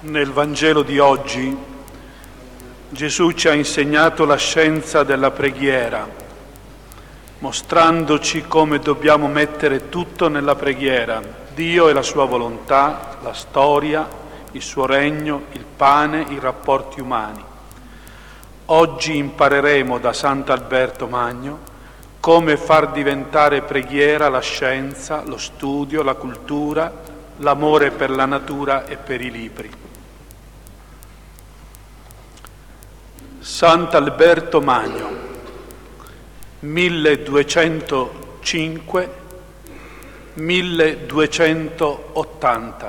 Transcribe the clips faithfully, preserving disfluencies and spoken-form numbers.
Nel Vangelo di oggi Gesù ci ha insegnato la scienza della preghiera, mostrandoci come dobbiamo mettere tutto nella preghiera: Dio e la sua volontà, la storia, il suo regno, il pane, i rapporti umani. Oggi impareremo da Sant'Alberto Magno come far diventare preghiera la scienza, lo studio, la cultura, l'amore per la natura e per i libri. Sant'Alberto Magno, milleduecentocinque milleduecentottanta.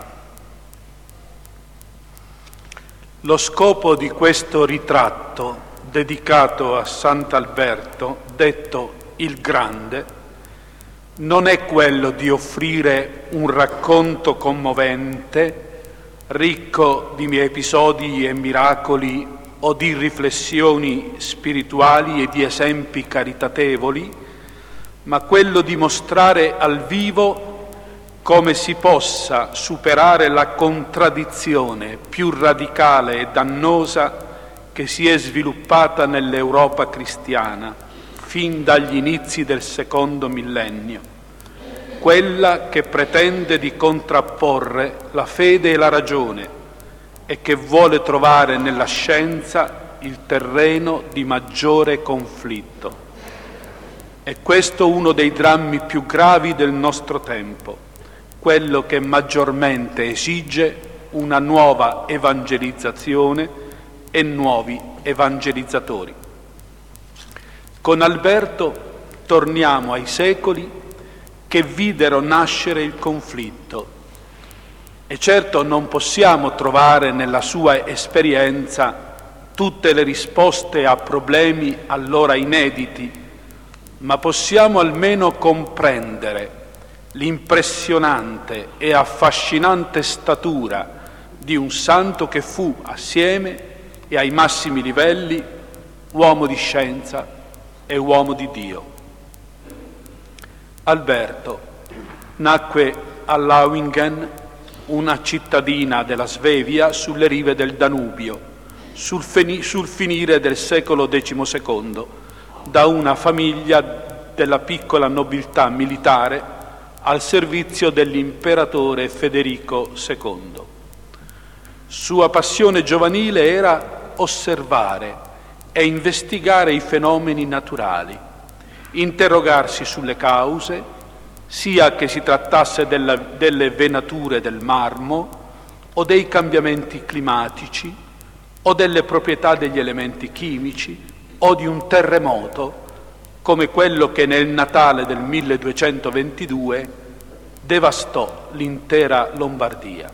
Lo scopo di questo ritratto, dedicato a Sant'Alberto, detto il Grande, non è quello di offrire un racconto commovente, ricco di episodi e miracoli o di riflessioni spirituali e di esempi caritatevoli, ma quello di mostrare al vivo come si possa superare la contraddizione più radicale e dannosa che si è sviluppata nell'Europa cristiana fin dagli inizi del secondo millennio, quella che pretende di contrapporre la fede e la ragione e che vuole trovare nella scienza il terreno di maggiore conflitto. È questo uno dei drammi più gravi del nostro tempo, quello che maggiormente esige una nuova evangelizzazione e nuovi evangelizzatori. Con Alberto torniamo ai secoli che videro nascere il conflitto. E certo non possiamo trovare nella sua esperienza tutte le risposte a problemi allora inediti, ma possiamo almeno comprendere l'impressionante e affascinante statura di un santo che fu, assieme e ai massimi livelli, uomo di scienza e uomo di Dio. Alberto nacque a Lauingen, una cittadina della Svevia sulle rive del Danubio, sul, fini, sul finire del secolo diciannovesimo, da una famiglia della piccola nobiltà militare al servizio dell'imperatore Federico secondo. Sua passione giovanile era osservare e investigare i fenomeni naturali, interrogarsi sulle cause, sia che si trattasse della, delle venature del marmo o dei cambiamenti climatici o delle proprietà degli elementi chimici o di un terremoto come quello che nel Natale del milleduecentoventidue devastò l'intera Lombardia.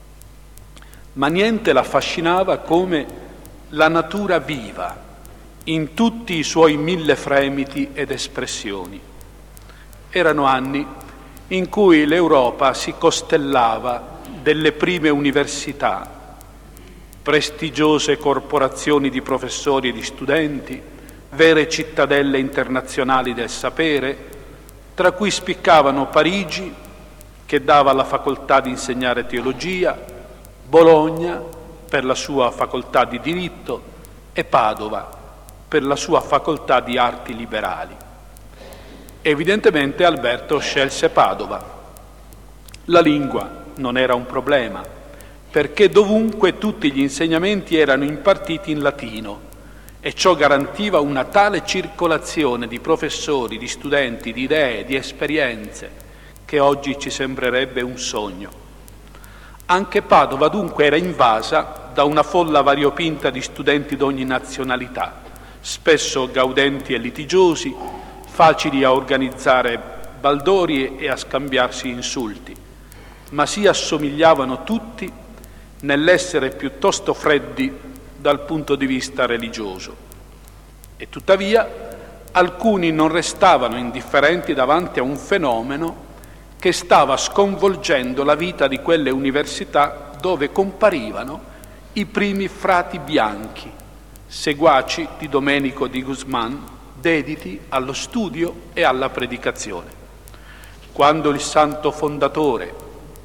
Ma niente l'affascinava come la natura viva in tutti i suoi mille fremiti ed espressioni. Erano anni in cui l'Europa si costellava delle prime università, prestigiose corporazioni di professori e di studenti, vere cittadelle internazionali del sapere, tra cui spiccavano Parigi, che dava la facoltà di insegnare teologia, Bologna per la sua facoltà di diritto e Padova per la sua facoltà di arti liberali. Evidentemente Alberto scelse Padova. La lingua non era un problema, perché dovunque tutti gli insegnamenti erano impartiti in latino e ciò garantiva una tale circolazione di professori, di studenti, di idee, di esperienze, che oggi ci sembrerebbe un sogno. Anche Padova dunque era invasa da una folla variopinta di studenti d'ogni nazionalità, spesso gaudenti e litigiosi, facili a organizzare baldorie e a scambiarsi insulti, ma si assomigliavano tutti nell'essere piuttosto freddi dal punto di vista religioso. E tuttavia alcuni non restavano indifferenti davanti a un fenomeno che stava sconvolgendo la vita di quelle università dove comparivano i primi frati bianchi, seguaci di Domenico di Guzman, dediti allo studio e alla predicazione. Quando il santo fondatore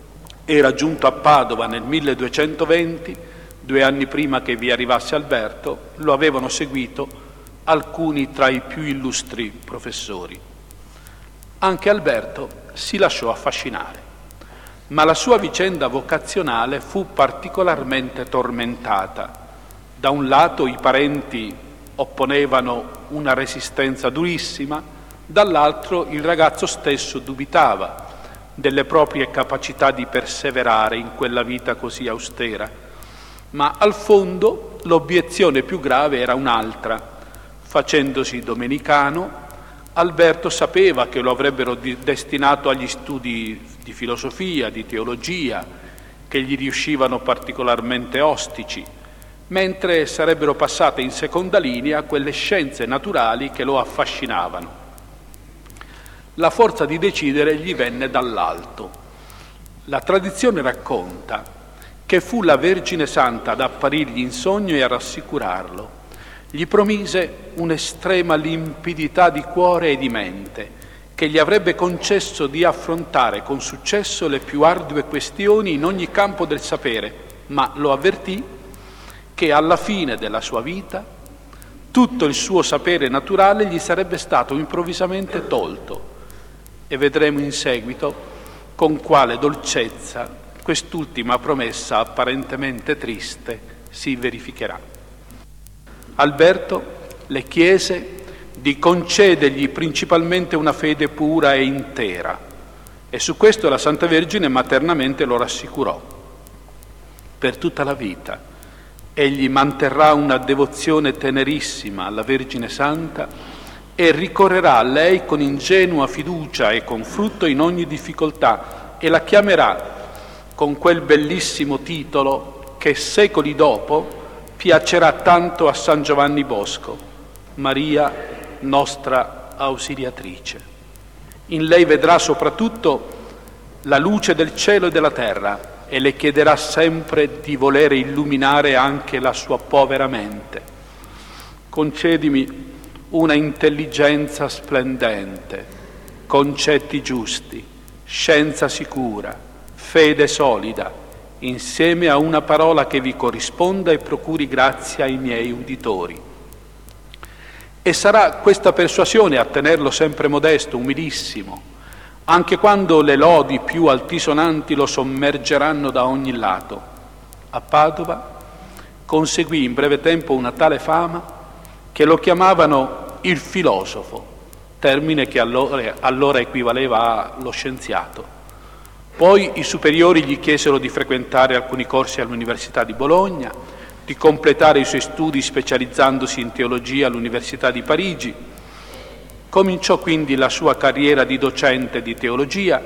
Era giunto a Padova nel milleduecentoventi, due anni prima che vi arrivasse Alberto. Lo avevano seguito alcuni tra i più illustri professori. Anche Alberto si lasciò affascinare, ma la sua vicenda vocazionale fu particolarmente tormentata. Da un lato i parenti opponevano una resistenza durissima, dall'altro il ragazzo stesso dubitava delle proprie capacità di perseverare in quella vita così austera. Ma al fondo l'obiezione più grave era un'altra. Facendosi domenicano, Alberto sapeva che lo avrebbero destinato agli studi di filosofia, di teologia, che gli riuscivano particolarmente ostici, mentre sarebbero passate in seconda linea quelle scienze naturali che lo affascinavano. La forza di decidere gli venne dall'alto. La tradizione racconta che fu la Vergine Santa ad apparirgli in sogno e a rassicurarlo. Gli promise un'estrema limpidità di cuore e di mente, che gli avrebbe concesso di affrontare con successo le più ardue questioni in ogni campo del sapere, ma lo avvertì che alla fine della sua vita tutto il suo sapere naturale gli sarebbe stato improvvisamente tolto, e vedremo in seguito con quale dolcezza quest'ultima promessa apparentemente triste si verificherà. Alberto le chiese di concedergli principalmente una fede pura e intera, e su questo la Santa Vergine maternamente lo rassicurò. Per tutta la vita egli manterrà una devozione tenerissima alla Vergine Santa e ricorrerà a lei con ingenua fiducia e con frutto in ogni difficoltà, e la chiamerà con quel bellissimo titolo che secoli dopo piacerà tanto a San Giovanni Bosco: Maria nostra ausiliatrice. In lei vedrà soprattutto la luce del cielo e della terra, e le chiederà sempre di volere illuminare anche la sua povera mente. Concedimi una intelligenza splendente, concetti giusti, scienza sicura, fede solida, insieme a una parola che vi corrisponda e procuri grazia ai miei uditori. E sarà questa persuasione a tenerlo sempre modesto, umilissimo, anche quando le lodi più altisonanti lo sommergeranno da ogni lato. A Padova conseguì in breve tempo una tale fama che lo chiamavano il filosofo, termine che allora, allora equivaleva allo scienziato. Poi i superiori gli chiesero di frequentare alcuni corsi all'Università di Bologna, di completare i suoi studi specializzandosi in teologia all'Università di Parigi. Cominciò quindi la sua carriera di docente di teologia,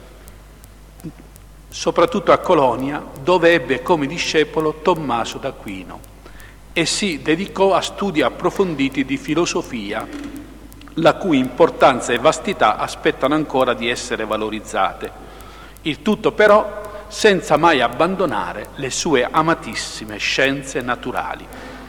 soprattutto a Colonia, dove ebbe come discepolo Tommaso d'Aquino, e si dedicò a studi approfonditi di filosofia, la cui importanza e vastità aspettano ancora di essere valorizzate. Il tutto però senza mai abbandonare le sue amatissime scienze naturali.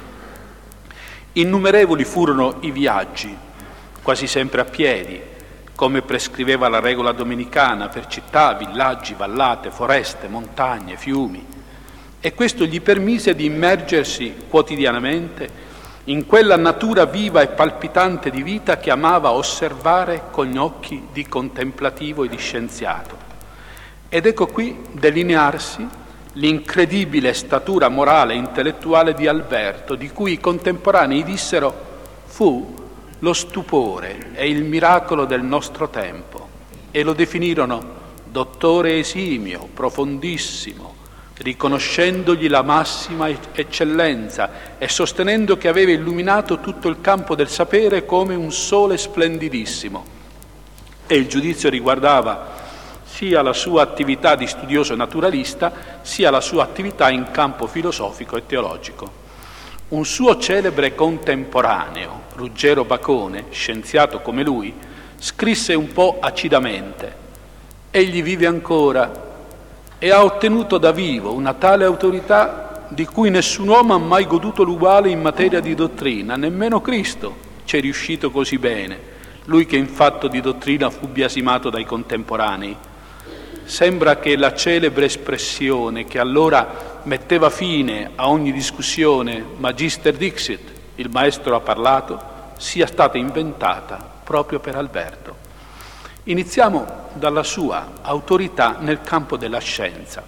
Innumerevoli furono i viaggi, quasi sempre a piedi, come prescriveva la regola domenicana, per città, villaggi, vallate, foreste, montagne, fiumi, e questo gli permise di immergersi quotidianamente in quella natura viva e palpitante di vita che amava osservare con gli occhi di contemplativo e di scienziato. Ed ecco qui delinearsi l'incredibile statura morale e intellettuale di Alberto, di cui i contemporanei dissero fu lo stupore e il miracolo del nostro tempo, e lo definirono dottore esimio, profondissimo, riconoscendogli la massima eccellenza e sostenendo che aveva illuminato tutto il campo del sapere come un sole splendidissimo. E il giudizio riguardava sia la sua attività di studioso naturalista, sia la sua attività in campo filosofico e teologico. Un suo celebre contemporaneo, Ruggero Bacone, scienziato come lui, scrisse un po' acidamente: egli vive ancora e ha ottenuto da vivo una tale autorità di cui nessun uomo ha mai goduto l'uguale in materia di dottrina, nemmeno Cristo ci è riuscito così bene, lui che in fatto di dottrina fu biasimato dai contemporanei. sembra che la celebre espressione che allora metteva fine a ogni discussione, Magister Dixit, il maestro ha parlato, sia stata inventata proprio per Alberto. Iniziamo dalla sua autorità nel campo della scienza.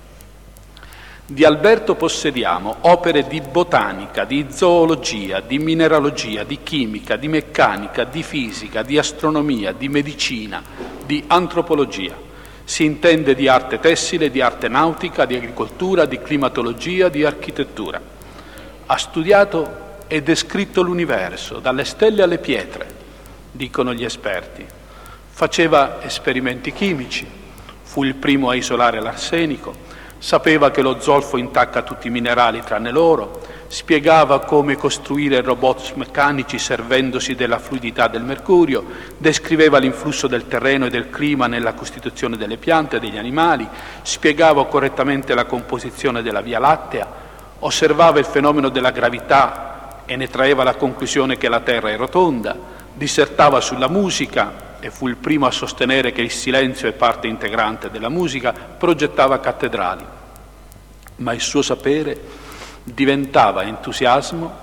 Di Alberto possediamo opere di botanica, di zoologia, di mineralogia, di chimica, di meccanica, di fisica, di astronomia, di medicina, di antropologia. Si intende di arte tessile, di arte nautica, di agricoltura, di climatologia, di architettura. Ha studiato e descritto l'universo, dalle stelle alle pietre, dicono gli esperti. Faceva esperimenti chimici, fu il primo a isolare l'arsenico, sapeva che lo zolfo intacca tutti i minerali tranne l'oro, spiegava come costruire robot meccanici servendosi della fluidità del mercurio, descriveva l'influsso del terreno e del clima nella costituzione delle piante e degli animali, spiegava correttamente la composizione della Via Lattea, osservava il fenomeno della gravità e ne traeva la conclusione che la Terra è rotonda, dissertava sulla musica e fu il primo a sostenere che il silenzio è parte integrante della musica, progettava cattedrali. Ma il suo sapere diventava entusiasmo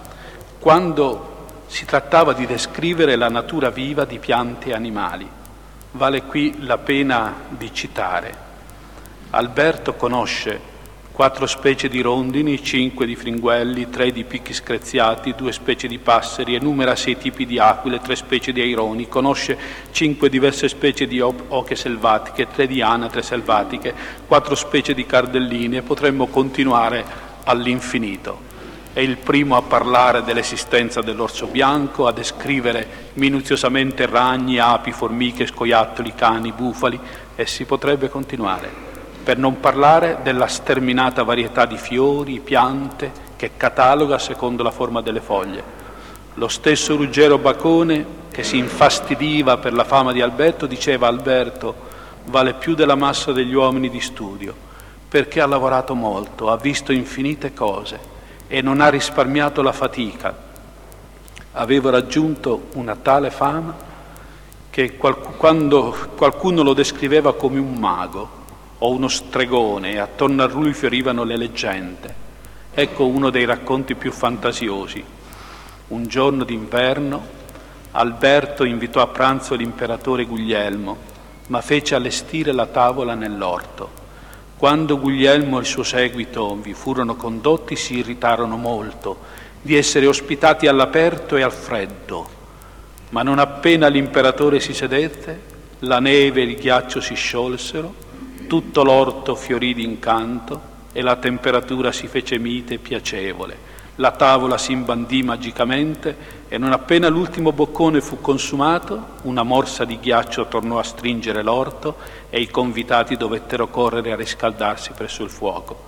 quando si trattava di descrivere la natura viva di piante e animali. Vale qui la pena di citare. Alberto conosce quattro specie di rondini, cinque di fringuelli, tre di picchi screziati, due specie di passeri, enumera sei tipi di aquile, tre specie di aironi, conosce cinque diverse specie di oche selvatiche, tre di anatre selvatiche, quattro specie di cardelline, e potremmo continuare all'infinito. È il primo a parlare dell'esistenza dell'orso bianco, a descrivere minuziosamente ragni, api, formiche, scoiattoli, cani, bufali, e si potrebbe continuare. Per non parlare della sterminata varietà di fiori, piante, che cataloga secondo la forma delle foglie. Lo stesso Ruggero Bacone, che si infastidiva per la fama di Alberto, diceva: Alberto vale più della massa degli uomini di studio, perché ha lavorato molto, ha visto infinite cose e non ha risparmiato la fatica. Aveva raggiunto una tale fama che qual- quando qualcuno lo descriveva come un mago o uno stregone, e attorno a lui fiorivano le leggende. Ecco uno dei racconti più fantasiosi. Un giorno d'inverno Alberto invitò a pranzo l'imperatore Guglielmo, ma fece allestire la tavola nell'orto. Quando Guglielmo e il suo seguito vi furono condotti, si irritarono molto di essere ospitati all'aperto e al freddo, ma non appena l'imperatore si sedette, la neve e il ghiaccio si sciolsero, tutto l'orto fiorì d'incanto e la temperatura si fece mite e piacevole. La tavola si imbandì magicamente e non appena l'ultimo boccone fu consumato, una morsa di ghiaccio tornò a stringere l'orto e i convitati dovettero correre a riscaldarsi presso il fuoco.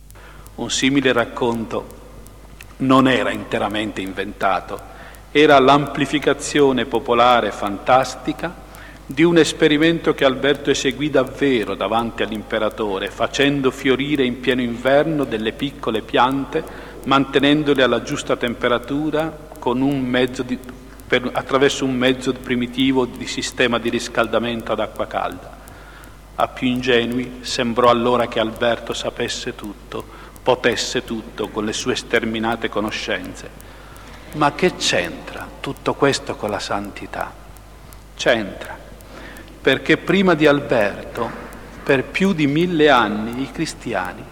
Un simile racconto non era interamente inventato, era l'amplificazione popolare fantastica di un esperimento che Alberto eseguì davvero davanti all'imperatore, facendo fiorire in pieno inverno delle piccole piante, mantenendole alla giusta temperatura con un mezzo di, per, attraverso un mezzo primitivo di sistema di riscaldamento ad acqua calda. A più ingenui sembrò allora che Alberto sapesse tutto, potesse tutto con le sue sterminate conoscenze. Ma che c'entra tutto questo con la santità? C'entra. Perché prima di Alberto, per più di mille anni, i cristiani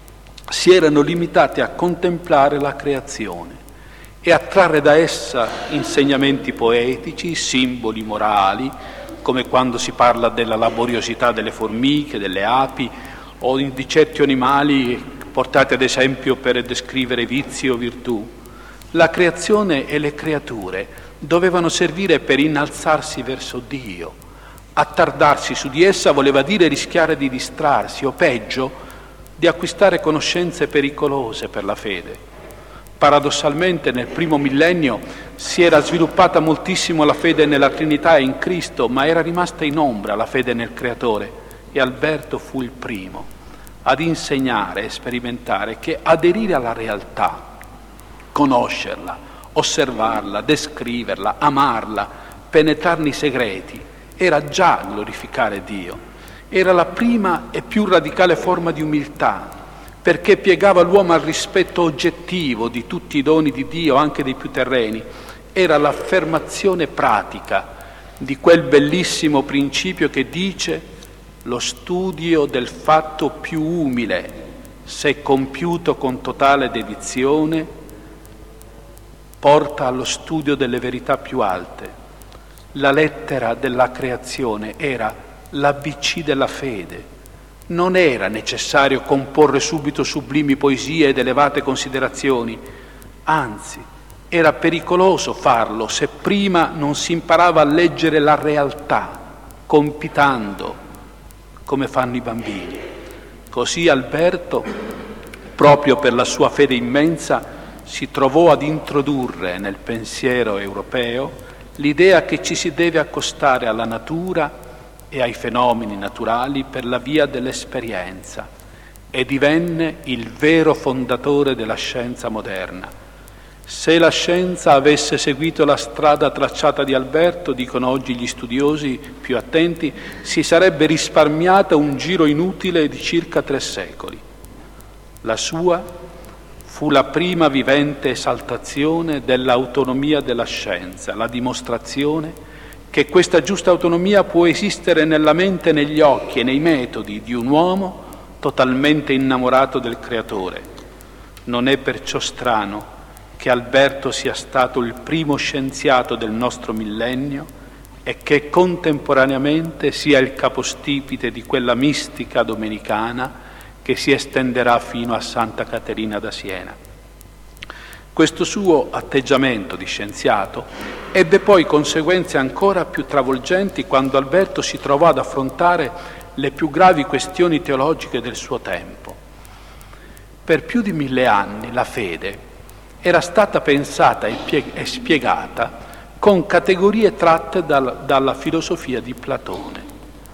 si erano limitati a contemplare la creazione e a trarre da essa insegnamenti poetici, simboli morali, come quando si parla della laboriosità delle formiche, delle api o di certi animali portati ad esempio per descrivere vizi o virtù. La creazione e le creature dovevano servire per innalzarsi verso Dio. Attardarsi su di essa voleva dire rischiare di distrarsi o peggio, di acquistare conoscenze pericolose per la fede. Paradossalmente nel primo millennio si era sviluppata moltissimo la fede nella Trinità e in Cristo, ma era rimasta in ombra la fede nel Creatore, e Alberto fu il primo ad insegnare e sperimentare che aderire alla realtà, conoscerla, osservarla, descriverla, amarla, penetrarne i segreti, era già glorificare Dio. Era la prima e più radicale forma di umiltà, perché piegava l'uomo al rispetto oggettivo di tutti i doni di Dio, anche dei più terreni. Era l'affermazione pratica di quel bellissimo principio che dice: lo studio del fatto più umile, se compiuto con totale dedizione, porta allo studio delle verità più alte. La lettera della creazione era l'A B C della fede. Non era necessario comporre subito sublimi poesie ed elevate considerazioni, anzi, era pericoloso farlo se prima non si imparava a leggere la realtà, compitando, come fanno i bambini. Così Alberto, proprio per la sua fede immensa, si trovò ad introdurre nel pensiero europeo l'idea che ci si deve accostare alla natura e ai fenomeni naturali per la via dell'esperienza, e divenne il vero fondatore della scienza moderna. Se la scienza avesse seguito la strada tracciata di Alberto, dicono oggi gli studiosi più attenti, si sarebbe risparmiata un giro inutile di circa tre secoli. La sua fu la prima vivente esaltazione dell'autonomia della scienza, la dimostrazione che questa giusta autonomia può esistere nella mente, negli occhi e nei metodi di un uomo totalmente innamorato del Creatore. Non è perciò strano che Alberto sia stato il primo scienziato del nostro millennio e che contemporaneamente sia il capostipite di quella mistica domenicana che si estenderà fino a Santa Caterina da Siena. Questo suo atteggiamento di scienziato ebbe poi conseguenze ancora più travolgenti quando Alberto si trovò ad affrontare le più gravi questioni teologiche del suo tempo. Per più di mille anni la fede era stata pensata e, pie- e spiegata con categorie tratte dal- dalla filosofia di Platone.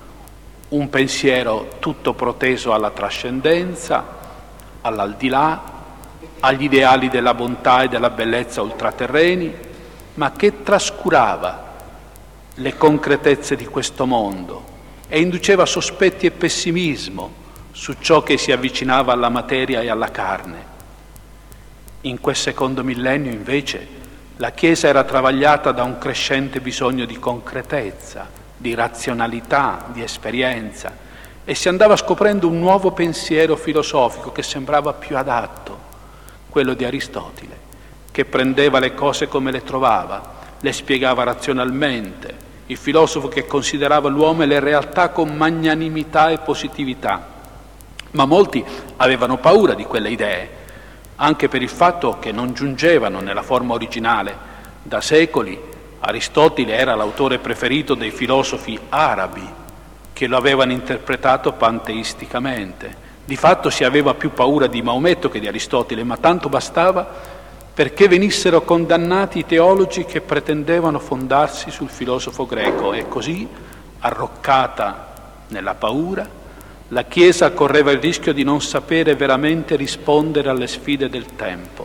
Un pensiero tutto proteso alla trascendenza, all'aldilà, agli ideali della bontà e della bellezza ultraterreni, ma che trascurava le concretezze di questo mondo e induceva sospetti e pessimismo su ciò che si avvicinava alla materia e alla carne. In quel secondo millennio, invece, la Chiesa era travagliata da un crescente bisogno di concretezza, di razionalità, di esperienza, e si andava scoprendo un nuovo pensiero filosofico che sembrava più adatto, quello di Aristotele, che prendeva le cose come le trovava, le spiegava razionalmente, il filosofo che considerava l'uomo e le realtà con magnanimità e positività. Ma molti avevano paura di quelle idee, anche per il fatto che non giungevano nella forma originale. Da secoli Aristotele era l'autore preferito dei filosofi arabi, che lo avevano interpretato panteisticamente. Di fatto si aveva più paura di Maometto che di Aristotele, ma tanto bastava perché venissero condannati i teologi che pretendevano fondarsi sul filosofo greco, e così, arroccata nella paura, la Chiesa correva il rischio di non sapere veramente rispondere alle sfide del tempo.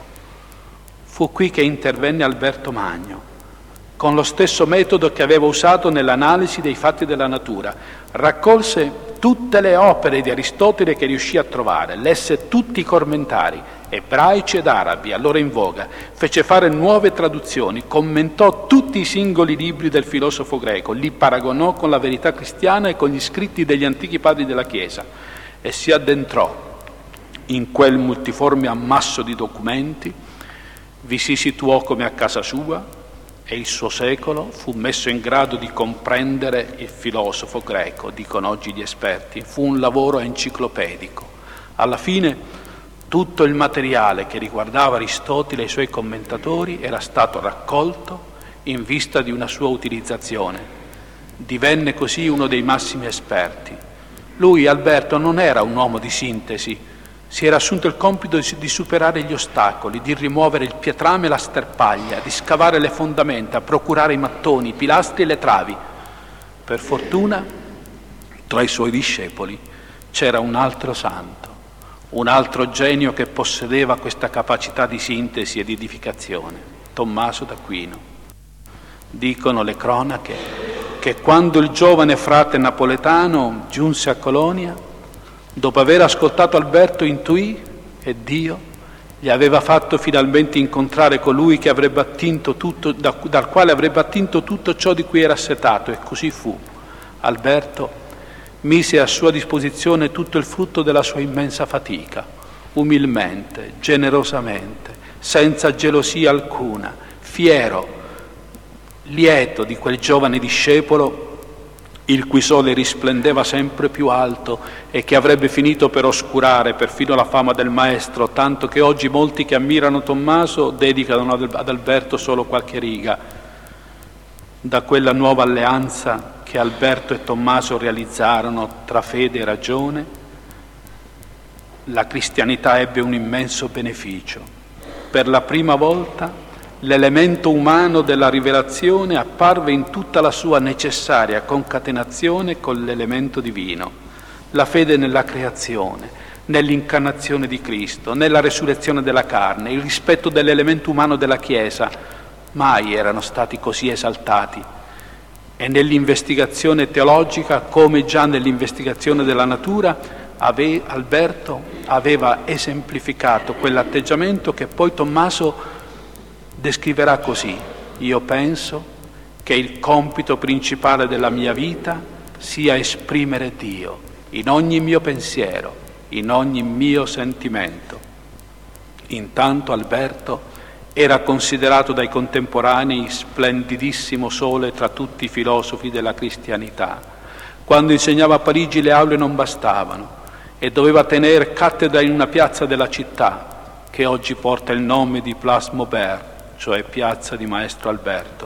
Fu qui che intervenne Alberto Magno, con lo stesso metodo che aveva usato nell'analisi dei fatti della natura. Raccolse tutte le opere di Aristotele che riuscì a trovare, lesse tutti i commentari, ebraici ed arabi, allora in voga, fece fare nuove traduzioni, commentò tutti i singoli libri del filosofo greco, li paragonò con la verità cristiana e con gli scritti degli antichi padri della Chiesa e si addentrò in quel multiforme ammasso di documenti, vi si situò come a casa sua, e il suo secolo fu messo in grado di comprendere il filosofo greco, dicono oggi gli esperti. Fu un lavoro enciclopedico. Alla fine tutto il materiale che riguardava Aristotele e i suoi commentatori era stato raccolto in vista di una sua utilizzazione. Divenne così uno dei massimi esperti. Lui, Alberto, non era un uomo di sintesi, si era assunto il compito di superare gli ostacoli, di rimuovere il pietrame e la sterpaglia, di scavare le fondamenta, procurare i mattoni, i pilastri e le travi. Per fortuna, tra i suoi discepoli c'era un altro santo, un altro genio che possedeva questa capacità di sintesi e di edificazione, Tommaso d'Aquino. Dicono le cronache che quando il giovane frate napoletano giunse a Colonia, dopo aver ascoltato Alberto, intuì che Dio gli aveva fatto finalmente incontrare colui che avrebbe attinto tutto, da, dal quale avrebbe attinto tutto ciò di cui era assetato, e così fu. Alberto mise a sua disposizione tutto il frutto della sua immensa fatica, umilmente, generosamente, senza gelosia alcuna, fiero, lieto di quel giovane discepolo il cui sole risplendeva sempre più alto e che avrebbe finito per oscurare perfino la fama del maestro, tanto che oggi molti che ammirano Tommaso dedicano ad Alberto solo qualche riga. Da quella nuova alleanza che Alberto e Tommaso realizzarono tra fede e ragione, la cristianità ebbe un immenso beneficio. Per la prima volta l'elemento umano della rivelazione apparve in tutta la sua necessaria concatenazione con l'elemento divino. La fede nella creazione, nell'incarnazione di Cristo, nella resurrezione della carne, il rispetto dell'elemento umano della Chiesa, mai erano stati così esaltati. E nell'investigazione teologica, come già nell'investigazione della natura, ave, Alberto aveva esemplificato quell'atteggiamento che poi Tommaso descriverà così: io penso che il compito principale della mia vita sia esprimere Dio in ogni mio pensiero, in ogni mio sentimento. Intanto Alberto era considerato dai contemporanei splendidissimo sole tra tutti i filosofi della cristianità. Quando insegnava a Parigi le aule non bastavano e doveva tenere cattedra in una piazza della città che oggi porta il nome di Place Maubert, cioè piazza di Maestro Alberto.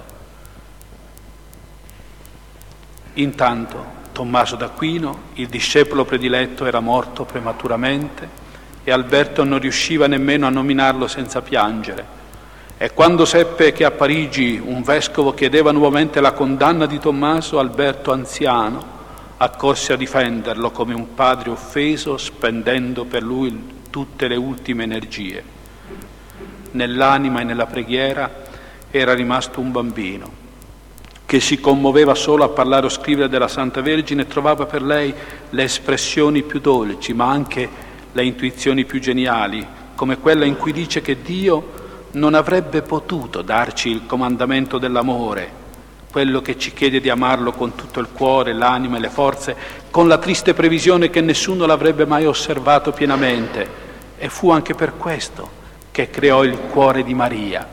Intanto Tommaso d'Aquino, il discepolo prediletto, era morto prematuramente e Alberto non riusciva nemmeno a nominarlo senza piangere. E quando seppe che a Parigi un vescovo chiedeva nuovamente la condanna di Tommaso, Alberto anziano accorse a difenderlo come un padre offeso, spendendo per lui tutte le ultime energie. Nell'anima e nella preghiera era rimasto un bambino che si commuoveva solo a parlare o scrivere della Santa Vergine e trovava per lei le espressioni più dolci, ma anche le intuizioni più geniali, come quella in cui dice che Dio non avrebbe potuto darci il comandamento dell'amore, quello che ci chiede di amarlo con tutto il cuore, l'anima e le forze, con la triste previsione che nessuno l'avrebbe mai osservato pienamente. E fu anche per questo che creò il cuore di Maria.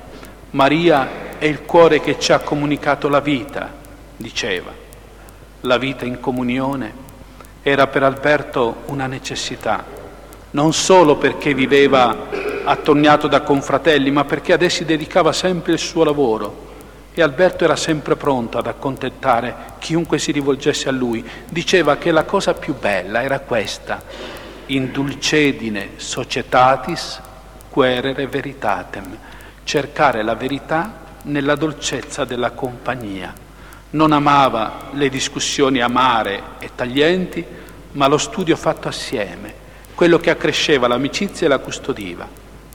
Maria è il cuore che ci ha comunicato la vita, diceva. La vita in comunione era per Alberto una necessità, non solo perché viveva attorniato da confratelli, ma perché ad essi dedicava sempre il suo lavoro. E Alberto era sempre pronto ad accontentare chiunque si rivolgesse a lui. Diceva che la cosa più bella era questa: in dulcedine societatis querere veritatem, cercare la verità nella dolcezza della compagnia. Non amava le discussioni amare e taglienti, ma lo studio fatto assieme, quello che accresceva l'amicizia e la custodiva.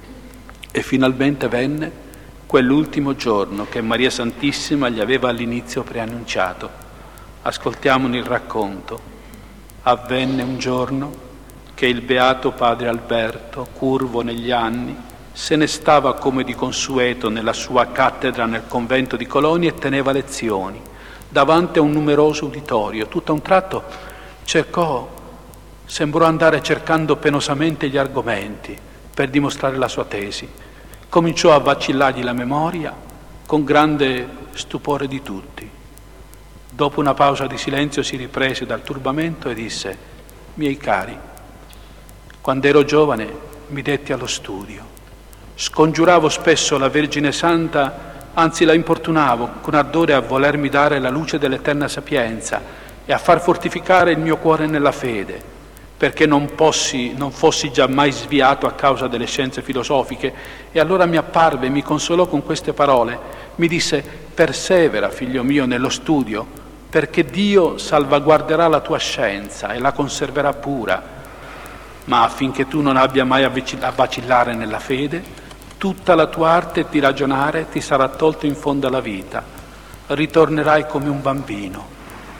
E finalmente venne quell'ultimo giorno che Maria Santissima gli aveva all'inizio preannunciato. Ascoltiamone il racconto. Avvenne un giorno che il beato padre Alberto, curvo negli anni, se ne stava come di consueto nella sua cattedra nel convento di Colonia e teneva lezioni davanti a un numeroso uditorio. Tutto a un tratto cercò, sembrò andare cercando penosamente gli argomenti per dimostrare la sua tesi. Cominciò a vacillargli la memoria con grande stupore di tutti. Dopo una pausa di silenzio si riprese dal turbamento e disse: miei cari, quando ero giovane mi detti allo studio. Scongiuravo spesso la Vergine Santa, anzi la importunavo con ardore a volermi dare la luce dell'eterna sapienza e a far fortificare il mio cuore nella fede, perché non, possi, non fossi già mai sviato a causa delle scienze filosofiche. E allora mi apparve e mi consolò con queste parole. Mi disse: persevera, figlio mio, nello studio, perché Dio salvaguarderà la tua scienza e la conserverà pura. Ma affinché tu non abbia mai a vacillare nella fede, tutta la tua arte di ragionare ti sarà tolta in fondo alla vita. Ritornerai come un bambino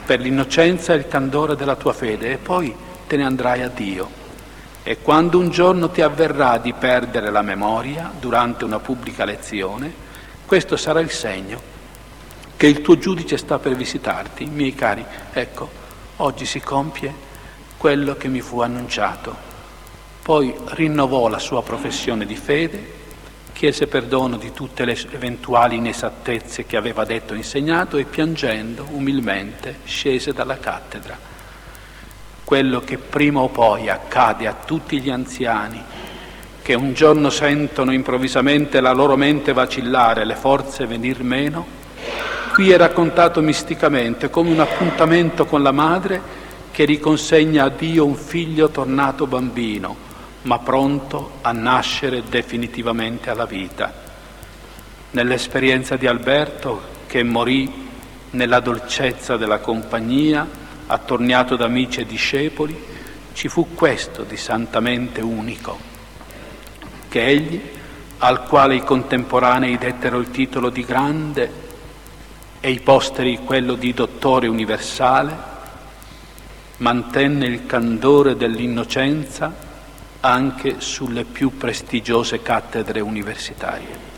per l'innocenza e il candore della tua fede, e poi te ne andrai a Dio. E quando un giorno ti avverrà di perdere la memoria durante una pubblica lezione, questo sarà il segno che il tuo giudice sta per visitarti. Miei cari, ecco, oggi si compie quello che mi fu annunciato. Poi rinnovò la sua professione di fede, chiese perdono di tutte le eventuali inesattezze che aveva detto e insegnato e piangendo umilmente scese dalla cattedra. Quello che prima o poi accade a tutti gli anziani, che un giorno sentono improvvisamente la loro mente vacillare, le forze venir meno, qui è raccontato misticamente come un appuntamento con la madre che riconsegna a Dio un figlio tornato bambino, ma pronto a nascere definitivamente alla vita. Nell'esperienza di Alberto, che morì nella dolcezza della compagnia, attorniato da amici e discepoli, ci fu questo di santamente unico, che egli, al quale i contemporanei dettero il titolo di grande e i posteri quello di dottore universale, mantenne il candore dell'innocenza anche sulle più prestigiose cattedre universitarie.